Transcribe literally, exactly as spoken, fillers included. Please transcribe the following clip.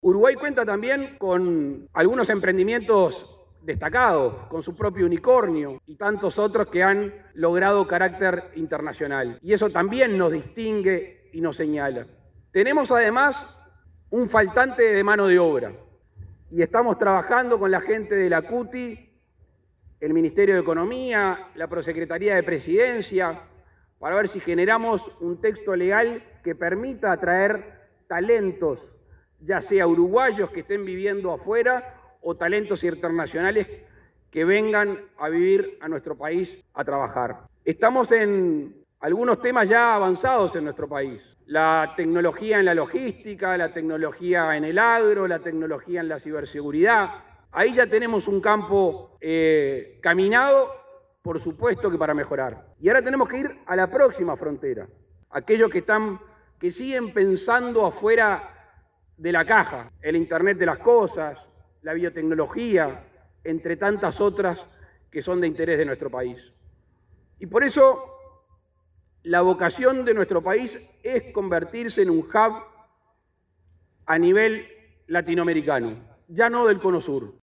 Uruguay cuenta también con algunos emprendimientos destacados, con su propio unicornio y tantos otros que han logrado carácter internacional. Y eso también nos distingue y nos señala. Tenemos además un faltante de mano de obra y estamos trabajando con la gente de la CUTI, el Ministerio de Economía, la Prosecretaría de Presidencia, para ver si generamos un texto legal que permita atraer talentos, ya sea uruguayos que estén viviendo afuera o talentos internacionales que vengan a vivir a nuestro país a trabajar. Estamos en algunos temas ya avanzados en nuestro país. La tecnología en la logística, la tecnología en el agro, la tecnología en la ciberseguridad. Ahí ya tenemos un campo eh, caminado, por supuesto que para mejorar. Y ahora tenemos que ir a la próxima frontera. Aquellos que, están, que siguen pensando afuera de la caja, el Internet de las cosas, la biotecnología, entre tantas otras que son de interés de nuestro país. Y por eso la vocación de nuestro país es convertirse en un hub a nivel latinoamericano, ya no del Cono Sur.